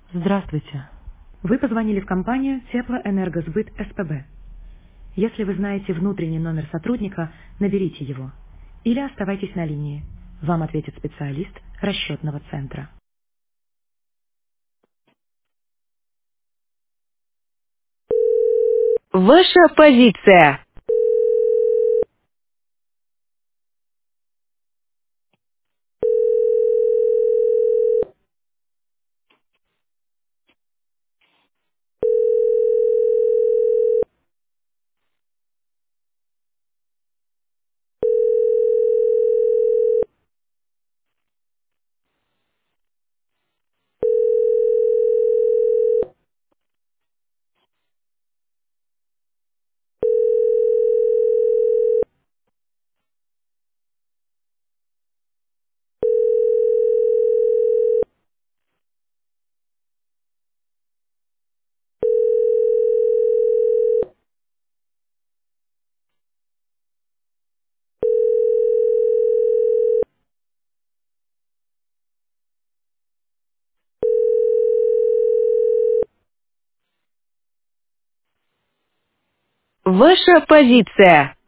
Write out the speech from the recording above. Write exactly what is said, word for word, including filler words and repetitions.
Здравствуйте. Вы позвонили в компанию Теплоэнергосбыт СПБ. Если вы знаете внутренний номер сотрудника, наберите его. Или оставайтесь на линии. Вам ответит специалист расчетного центра. Ваша позиция. Ваша позиция.